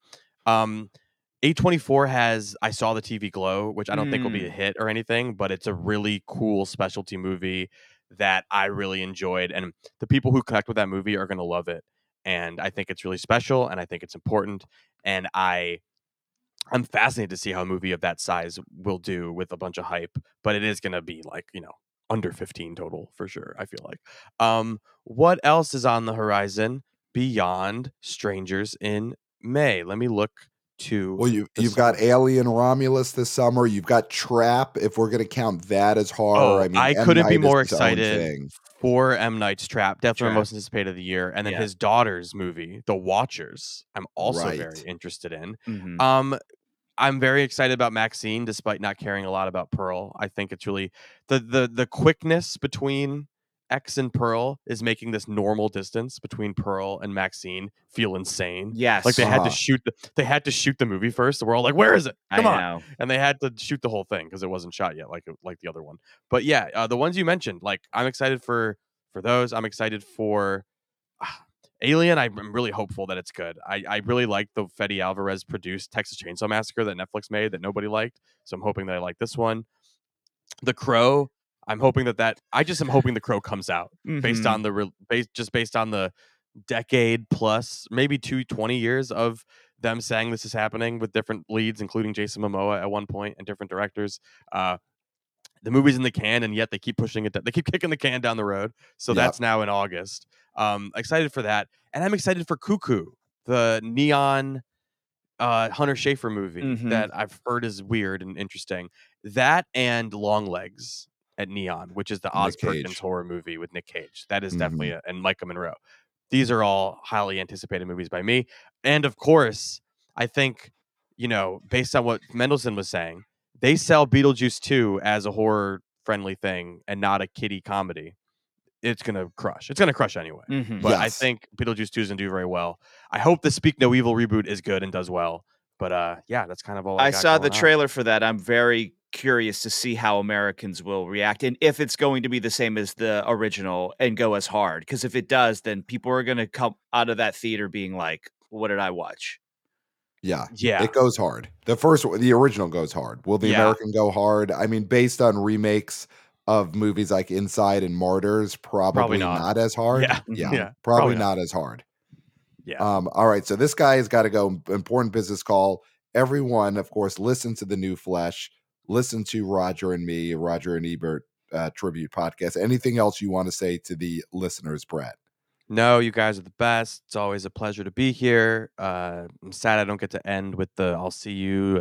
A24 has I Saw the TV Glow, which I don't think will be a Mm. hit or anything, but it's a really cool specialty movie that I really enjoyed, and the people who connect with that movie are going to love it. And I think it's really special, and I think it's important, and I'm fascinated to see how a movie of that size will do with a bunch of hype. But it is going to be like under 15 total for sure. I feel like. What else is on the horizon beyond Strangers in May? Let me look to Well, the you've got summer. Alien Romulus this summer. You've got Trap, if we're going to count that as horror. Oh, I mean, I M couldn't be Night is more his own excited thing. for M. Night's Trap. Definitely my Trap. most anticipated of the year. And then Yeah. his daughter's movie, The Watchers, I'm also very Right. interested in. Mhm. Um, I'm very excited about Maxine, despite not caring a lot about Pearl. I think it's really the quickness between X and Pearl is making this normal distance between Pearl and Maxine feel insane. Like Yes. Uh-huh. they had to shoot the movie first. So we're all like, "Where is it? Come I on!" know. And they had to shoot the whole thing because it wasn't shot yet, like the other one. But yeah, the ones you mentioned, like I'm excited for those. I'm excited for Alien. I'm really hopeful that it's good. I really like the Fede Alvarez produced Texas Chainsaw Massacre that Netflix made that nobody liked. So I'm hoping that I like this one. The Crow. I'm hoping that I just am hoping The Crow comes out based Mhm. on based on the decade plus, maybe 20 years of them saying this is happening with different leads, including Jason Momoa at one point and different directors. The movie's in the can, and yet they keep pushing it. They keep kicking the can down the road. So that's Yep. now in August. Excited for that, and I'm excited for Cuckoo, the neon Hunter Schafer movie Mhm. that I've heard is weird and interesting. That and Longlegs at Neon, which is the Oz Nick Perkins Cage. horror movie with Nick Cage. That is definitely Mhm. and Micah Monroe. These are all highly anticipated movies by me, and of course, I think based on what Mendelsohn was saying, they sell Beetlejuice 2 as a horror friendly thing and not a kiddie comedy. It's gonna crush. It's gonna crush anyway. Mhm. But I Yes. think Beetlejuice 2 is gonna do very well. I hope the Speak No Evil reboot is good and does well. But yeah, that's kind of all I I got saw the going on. trailer for that. I'm very curious to see how Americans will react and if it's going to be the same as the original and go as hard. Because if it does, then people are going to come out of that theater being like, "What did I watch?" Yeah, Yeah. it goes hard. The original goes hard. Will the Yeah. American go hard? I mean, based on remakes of movies like Inside and Martyrs, probably not. not as hard. Yeah. Yeah, Mhm. Yeah. probably Probably not. not as hard. Yeah. All right, so this guy has got to go. Important business call. Everyone, of course, listen to the New Flesh. Listen to Roger and me, Roger and Ebert tribute podcast. Anything else you want to say to the listeners, Brett? No, you guys are the best. It's always a pleasure to be here. I'm sad I don't get to end with the "I'll see you."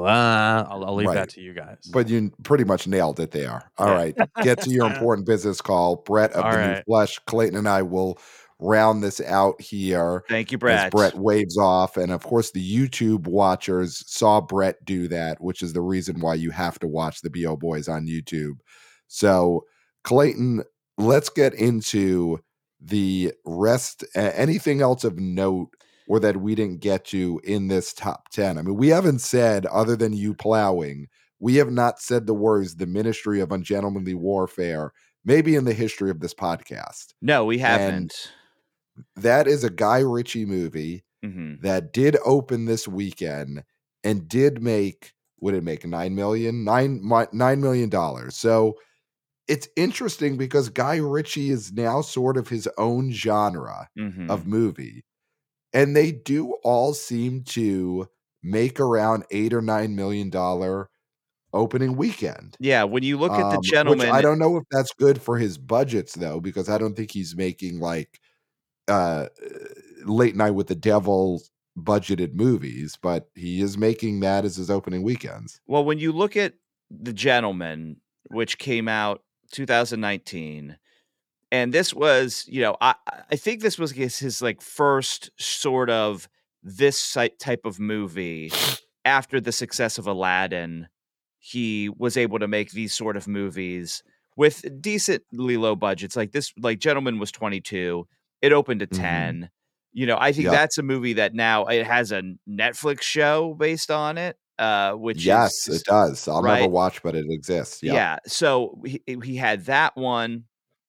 I'll leave Right. that to you guys. But you pretty much nailed it there. All Yeah. right. Get to your important business call. Brett of All the New right. Flesh. Clayton and I will round this out here Thank you, as Brett. Brett waves off. And of course, the YouTube watchers saw Brett do that, which is the reason why you have to watch the BO Boys on YouTube. So, Clayton, let's get into the rest. Anything else of note or that we didn't get to in this top 10? I mean, we haven't said, other than you plowing, we have not said the words "the Ministry of Ungentlemanly Warfare," maybe in the history of this podcast. No, we And haven't. that is a Guy Ritchie movie Mhm. that did open this weekend and did make, would it make $9 million? $9 million. So it's interesting because Guy Ritchie is now sort of his own genre of Mhm. movie. And they do all seem to make around $8 or $9 million opening weekend. Yeah, when you look at The Which I Gentleman. don't know if that's good for his budgets though, because I don't think he's making like uh Late Night with the Devil budgeted movies, but he is making that as his opening weekends. Well, when you look at The Gentleman, which came out 2019, and this was, I think this was his like first sort of type of movie after the success of Aladdin. He was able to make these sort of movies with decently low budgets. Like this, like Gentleman was 22. It opened to Mhm. 10. I think Yep. that's a movie that now it has a Netflix show based on it, which Yes, it is does. I'll never right. watch, but it exists. Yep. Yeah. So he had that one,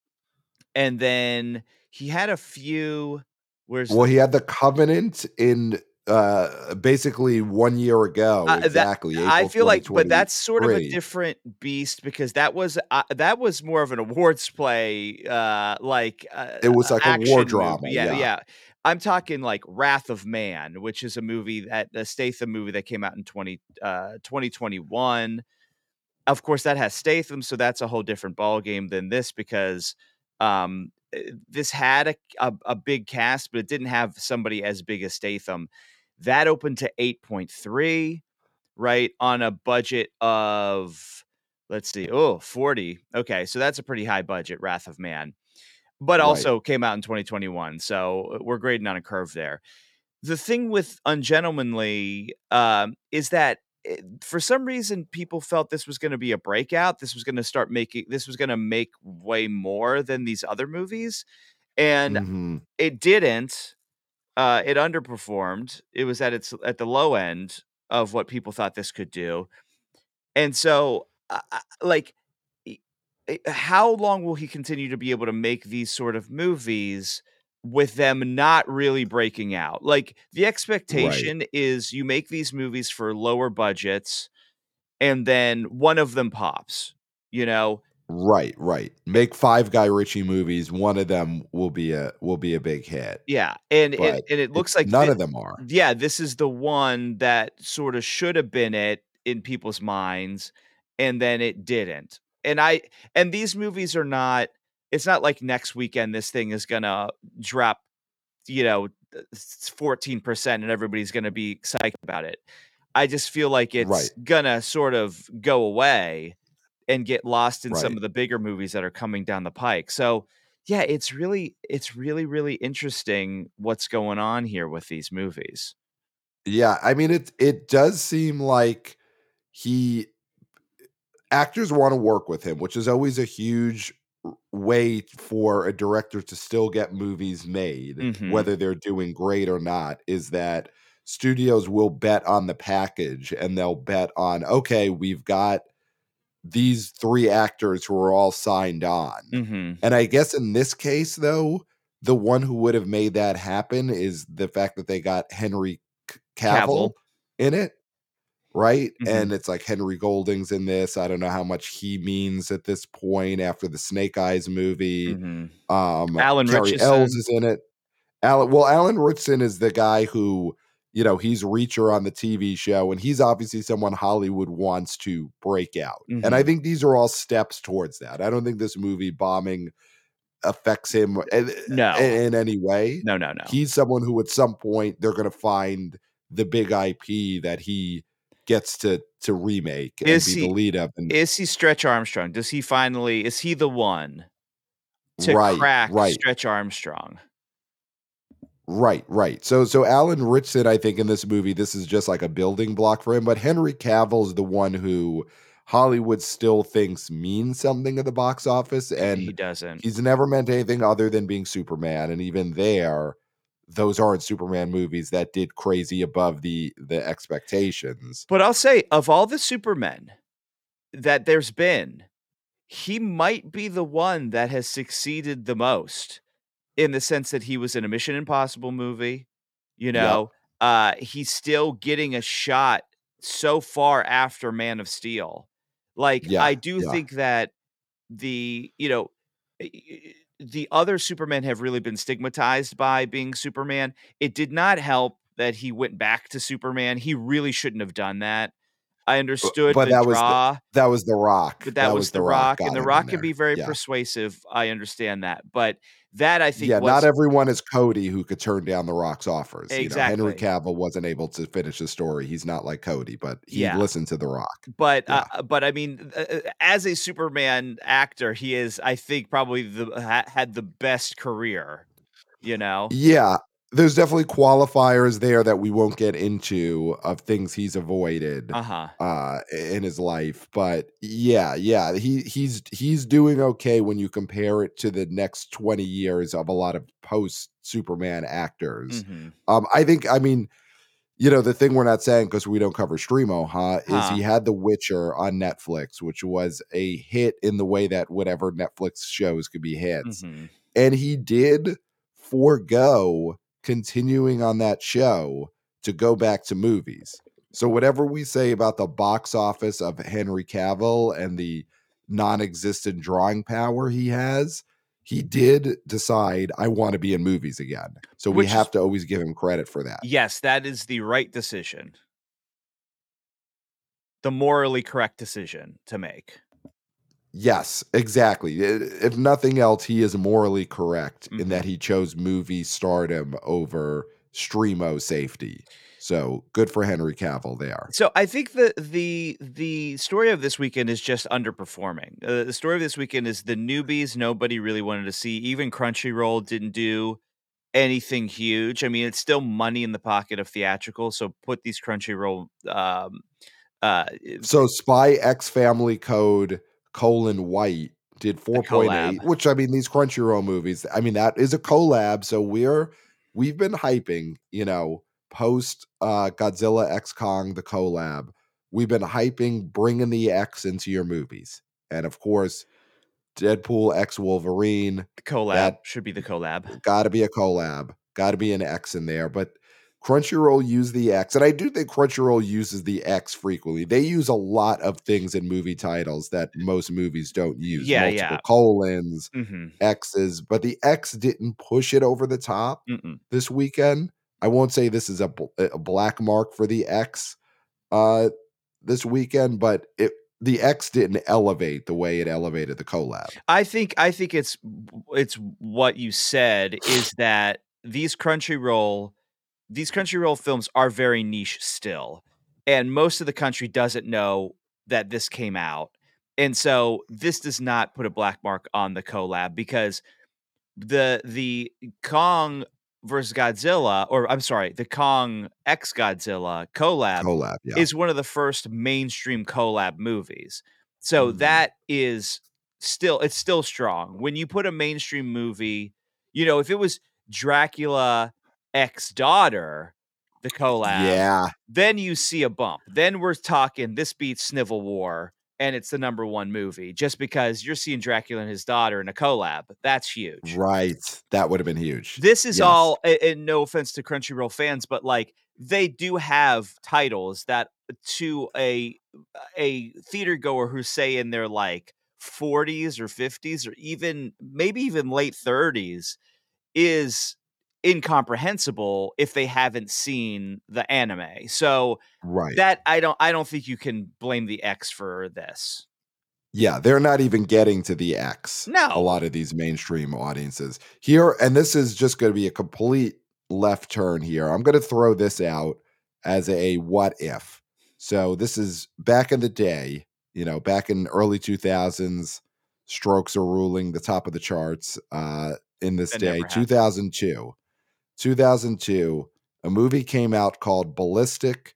and then he had a few. Where's Well, the he had The Covenant in basically 1 year ago, that exactly, I April feel like, but that's sort of a 2023. different beast because that was more of an awards play, It was like a war action movie. drama, Yeah, yeah. yeah. I'm talking like Wrath of Man, which is a movie that a Statham movie that came out in 2021. Of course, that has Statham, so that's a whole different ballgame than this because this had a big cast, but it didn't have somebody as big as Statham. That opened to 8.3, right, on a budget of, let's see, 40. Okay, so that's a pretty high budget, Wrath of Man, but Right. also came out in 2021, so we're grading on a curve there. The thing with Ungentlemanly, is that for some reason people felt this was gonna be a breakout. This was gonna make way more than these other movies, and Mhm. it didn't. It underperformed. It was at the low end of what people thought this could do, and so, like, e how long will he continue to be able to make these sort of movies with them not really breaking out? Like, the Right. expectation is you make these movies for lower budgets, and then one of them pops, you know? Right, right. Make 5 Guy Ritchie movies, one of them will be a big hit, Yeah, and it but and it it looks like none of them are. yeah, this is the one that sorta should have been it in people's minds, and then it didn't. And these movies are not, it's not like next weekend this thing is gonna drop, you know, 14% and everybody's gonna be psyched about it. I just feel like it's Right, gonna sort of go away and get lost in some right. of the bigger movies that are coming down the pike. So, yeah, it's really, really interesting what's going on here with these movies. Yeah, I mean, it does seem like he actors wanna work with him, which is always a huge way for a director to still get movies made, Mhm. whether they're doing great or not, is that studios will bet on the package and they'll bet on, okay, we've got these three actors who are all signed on. Mm-hmm. And I guess in this case, though, the one who would have made that happen is the fact that they got Henry Cavill in it, right? Mm-hmm. And it's like Henry Golding's in this. I don't know how much he means at this point after the Snake Eyes movie. Mm-hmm. Alan Carrie Richardson. Ells is in it. Alan Richardson is the guy who, you know, he's Reacher on the TV show, and he's obviously someone Hollywood wants to break out. Mm-hmm. And I think these are all steps towards that. I don't think this movie bombing affects him in any way. No. He's someone who at some point they're going to find the big IP that he gets to remake and be the lead of. And is he Stretch Armstrong? Is he the one to crack Stretch Armstrong? Right. So Alan Richardson, I think in this movie, this is just like a building block for him. But Henry Cavill is the one who Hollywood still thinks means something at the box office, and he doesn't. He's never meant anything other than being Superman, and even there, those aren't Superman movies that did crazy above the expectations. But I'll say, of all the Supermen that there's been, he might be the one that has succeeded the most, in the sense that he was in a Mission Impossible movie. You know, he's still getting a shot so far after Man of Steel. Like, I do think that the other Supermen have really been stigmatized by being Superman. It did not help that he went back to Superman. He really shouldn't have done that. I understood but the that draw. That was The Rock. But that was The Rock. And The Rock can be very persuasive. I understand that. But that, I think, not everyone is Cody who could turn down The Rock's offers. Exactly. You know, Henry Cavill wasn't able to finish the story. He's not like Cody, but he listened to The Rock. But I mean, as a Superman actor, he is, I think, probably had the best career. You know? Yeah. There's definitely qualifiers there that we won't get into of things he's avoided in his life. But he's doing okay when you compare it to the next 20 years of a lot of post Superman actors. Mm-hmm. I think, I mean, you know, the thing we're not saying because we don't cover Streamo, is he had The Witcher on Netflix, which was a hit in the way that whatever Netflix shows could be hits. Mm-hmm. And he did forego continuing on that show to go back to movies. So whatever we say about the box office of Henry Cavill and the non-existent drawing power he has, he did decide, I want to be in movies again. So we have to always give him credit for that. Yes, that is the right decision. The morally correct decision to make. Yes, exactly. If nothing else, he is morally correct in that he chose movie stardom over Streamo safety. So good for Henry Cavill there. So I think the story of this weekend is just underperforming. The story of this weekend is the newbies nobody really wanted to see. Even Crunchyroll didn't do anything huge. I mean, it's still money in the pocket of theatrical. So put these Crunchyroll. So Spy X Family Code : White did 4.8, which, I mean, these Crunchyroll movies, I mean, that is a collab. So we've been hyping, you know, post Godzilla X Kong, the collab. We've been hyping bringing the X into your movies. And of course, Deadpool X Wolverine. The collab. That should be the collab. Got to be a collab. Got to be an X in there. But Crunchyroll used the X, and I do think Crunchyroll uses the X frequently. They use a lot of things in movie titles that most movies don't use. Multiple colons, X's, but the X didn't push it over the top this weekend. I won't say this is a black mark for the X this weekend, but the X didn't elevate the way it elevated the collab. I think it's what you said, is that these Crunchyroll films are very niche still, and most of the country doesn't know that this came out. And so this does not put a black mark on the collab, because the Kong versus Godzilla, or I'm sorry, the Kong X Godzilla collab is one of the first mainstream collab movies. So that is it's still strong. When you put a mainstream movie, you know, if it was Dracula X Daughter, the collab, then you see a bump. Then we're talking, this beats Civil War, and it's the number one movie just because you're seeing Dracula and his daughter in a collab. That's huge. Right. That would have been huge. This is Yes. all, and no offense to Crunchyroll fans, but like they do have titles that to a theater goer who's say in their like 40s or 50s or even maybe even late 30s is incomprehensible if they haven't seen the anime. So Right. that I don't think you can blame the X for this. Yeah, they're not even getting to the X. A No. lot of these mainstream audiences here, and this is just going to be a complete left turn here. I'm going to throw this out as a what if. So this is back in the day, back in early 2000s, Strokes are ruling the top of the charts in this That day. never happened. 2002, a movie came out called Ballistic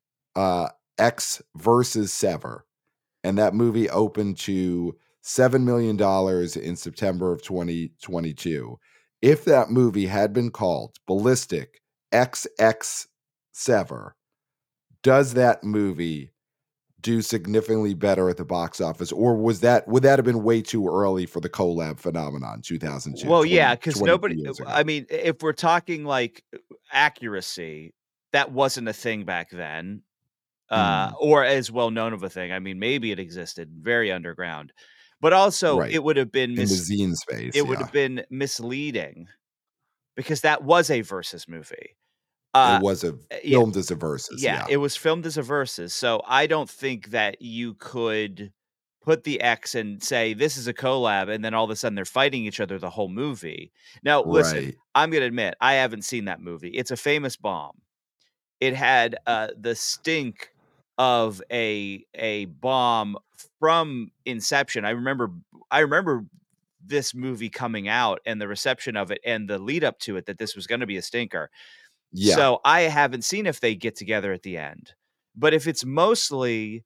X versus Sever. And that movie opened to $7 million in September of 2022. If that movie had been called Ballistic XX Sever, does that movie do significantly better at the box office, or would that have been way too early for the collab phenomenon? 2002, Well, yeah, because 22 nobody. years ago. I mean, if we're talking like accuracy, that wasn't a thing back then, Mm, or as well known of a thing. I mean, maybe it existed, very underground, but also right it would have been in the zine space, it would yeah, have been misleading because that was a versus movie. it Uh, was yeah, filmed as a versus, yeah, yeah, it was filmed as a versus, so I don't think that you could put the X and say, "This is a collab," and then all of a sudden they're fighting each other the whole movie. Now, listen, right. I'm gonna admit, I haven't seen that movie. It's a famous bomb. It had, the stink of a bomb from inception. I remember this movie coming out and the reception of it and the lead up to it that this was gonna be a stinker. Yeah, So, I haven't seen if they get together at the end, but if it's mostly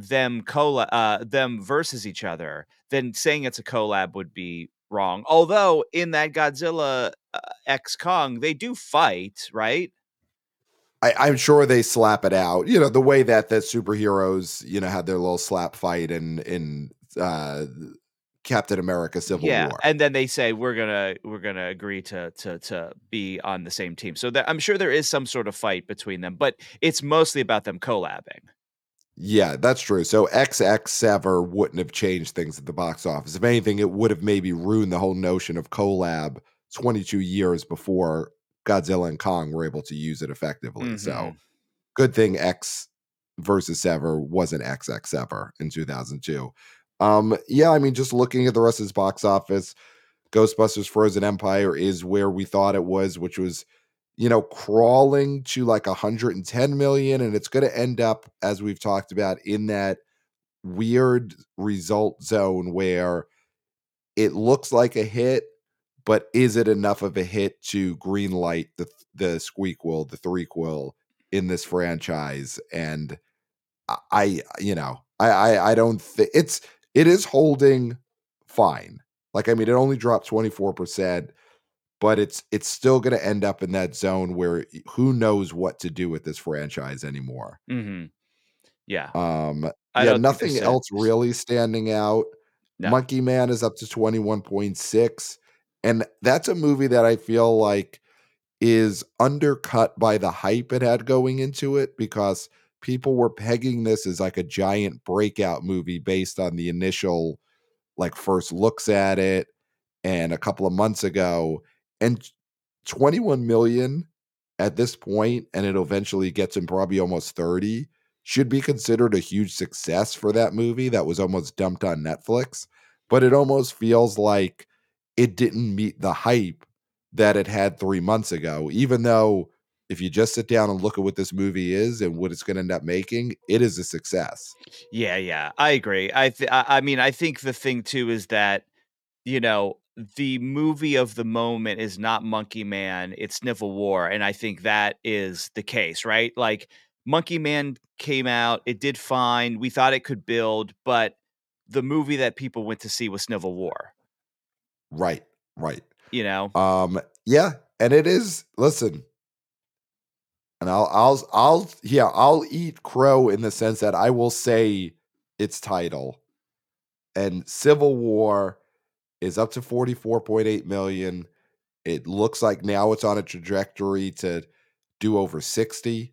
them versus each other, then saying it's a collab would be wrong. Although, in that Godzilla, X Kong, they do fight, right? I'm sure they slap it out, the way that the superheroes, had their little slap fight in Captain America Civil Yeah, War. and then they say, "We're gonna agree to be on the same team." So, I'm sure there is some sort of fight between them, but it's mostly about them collabing. Yeah, that's true. So XX Sever wouldn't have changed things at the box office. If anything, it would have maybe ruined the whole notion of collab 22 years before Godzilla and Kong were able to use it effectively. So Mhm. good thing X versus Sever wasn't XX Sever in 2002. Yeah, I mean, just looking at the rest of his box office, Ghostbusters Frozen Empire is where we thought it was, which was, crawling to like 110 million. And it's going to end up, as we've talked about, in that weird result zone where it looks like a hit, but is it enough of a hit to green light the squeakquel, the threequel in this franchise? And I don't think it is holding fine. Like, I mean, it only dropped 24%, but it's still going to end up in that zone where who knows what to do with this franchise anymore. Mhm. Yeah. I Yeah, don't think nothing else there's really standing out. no. Monkey Man is up to 21.6, and that's a movie that I feel like is undercut by the hype it had going into it, because people were pegging this as like a giant breakout movie based on the initial like first looks at it and a couple of months ago, and 21 million at this point, and it eventually gets in probably almost 30, should be considered a huge success for that movie that was almost dumped on Netflix. But it almost feels like it didn't meet the hype that it had 3 months ago, even though if you just sit down and look at what this movie is and what it's going to end up making, it is a success. Yeah, yeah, I agree. I mean, I think the thing too is that, the movie of the moment is not Monkey Man, it's Sniffle War, and I think that is the case, right? Like, Monkey Man came out, it did fine, we thought it could build, but the movie that people went to see was Sniffle War, Right, right. you know? Yeah, and it is. Listen, and I'll eat crow in the sense that I will say its title. And Civil War is up to 44.8 million. It looks like now it's on a trajectory to do over 60.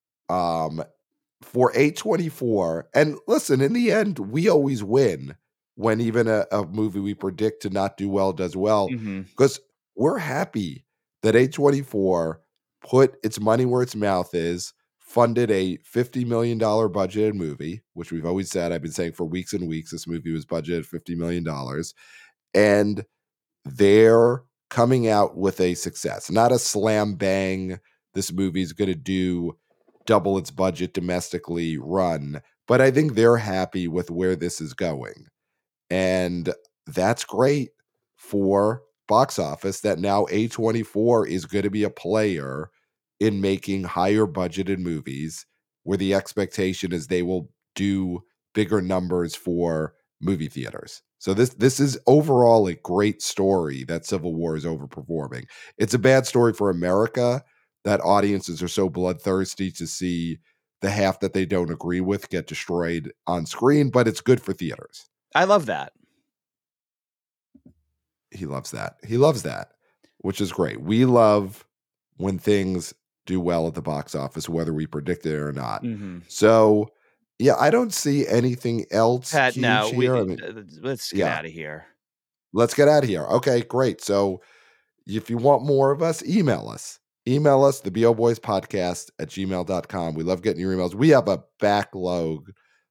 For A24, and listen, in the end, we always win when even a movie we predict to not do well does well, Mhm. because we're happy that A24 put its money where its mouth is, funded a $50 million budgeted movie, which we've always said, I've been saying for weeks and weeks, this movie was budgeted $50 million, and they're coming out with a success, not a slam bang, this movie's going to do double its budget domestically run. But I think they're happy with where this is going. And that's great for box office that now A24 is going to be a player in making higher budgeted movies where the expectation is they will do bigger numbers for movie theaters. So this is overall a great story that Civil War is overperforming. It's a bad story for America that audiences are so bloodthirsty to see the half that they don't agree with get destroyed on screen, but it's good for theaters. I love that. He loves that. He loves that, which is great. We love when things do well at the box office, whether we predict it or not. Mm-hmm. So, yeah, I don't see anything else Pat, no, here. Let's get out of here. Let's get out of here. Okay, great. So if you want more of us, email us. Email us, the BO Boys Podcast at gmail.com. We love getting your emails. We have a backlog.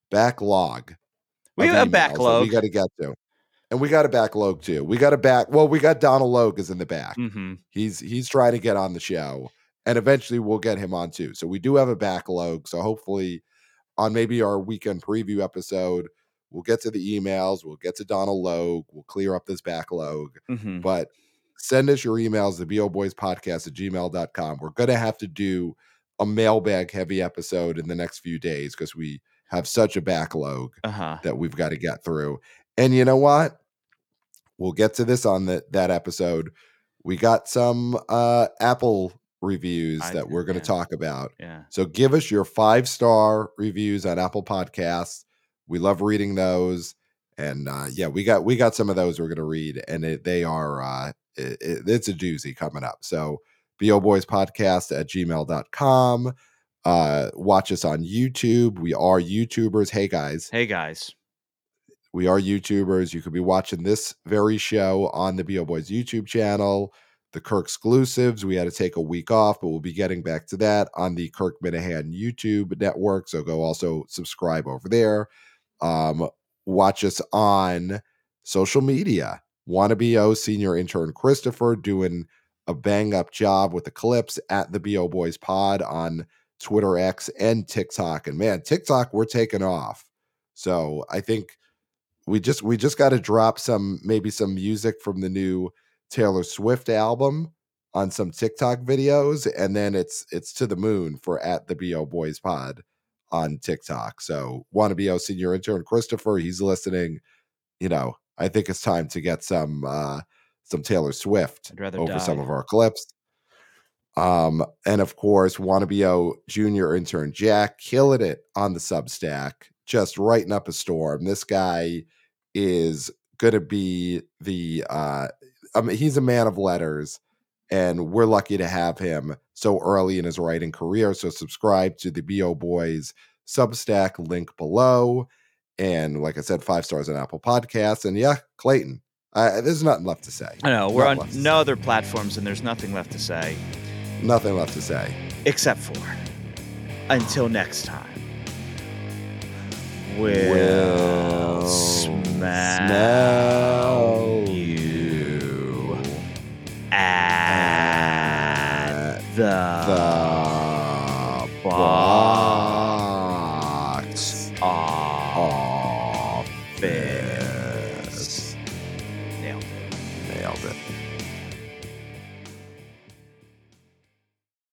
We have a backlog. We got to get to. And we got a backlog too. We got Donald Logue is in the back. Mm-hmm. He's trying to get on the show, and eventually we'll get him on too. So we do have a backlog. So hopefully on maybe our weekend preview episode, we'll get to the emails. We'll get to Donald Logue. We'll clear up this backlog. Mm-hmm. But send us your emails, the BO Boys Podcast at gmail.com. We're going to have to do a mailbag heavy episode in the next few days because we have such a backlog that we've got to get through. And you know what? We'll get to this on that episode. We got some Apple reviews that we're going to talk about. Yeah. So give us your 5-star reviews on Apple Podcasts. We love reading those. And we got some of those we're going to read. And it's a doozy coming up. So BO Boys Podcast at gmail.com. Watch us on YouTube. We are YouTubers. Hey guys. We are YouTubers. You could be watching this very show on the BO Boys YouTube channel. The Kirk exclusives, we had to take a week off, but we'll be getting back to that on the Kirk Minahan YouTube network. So go also subscribe over there. Watch us on social media. Wanna BO senior intern Christopher doing a bang up job with the clips at the BO Boys Pod on Twitter X and TikTok. And man, TikTok, we're taking off. So I think we just got to drop maybe some music from the new Taylor Swift album on some TikTok videos, and then it's to the moon for at the BO Boys Pod on TikTok. So wanna BO senior intern Christopher, he's listening. I think it's time to get some Taylor Swift over some of our clips. And of course, wanna BO junior intern Jack, killing it on the Substack, just writing up a storm. This guy is gonna be he's a man of letters, and we're lucky to have him so early in his writing career. So subscribe to the BO Boys Substack, link below. And like I said, 5 stars on Apple Podcasts. And yeah, Clayton, there's nothing left to say. I know we're on no other platforms, and there's nothing left to say. Nothing left to say. Except for until next time. We'll smell you at the box office. Nailed it.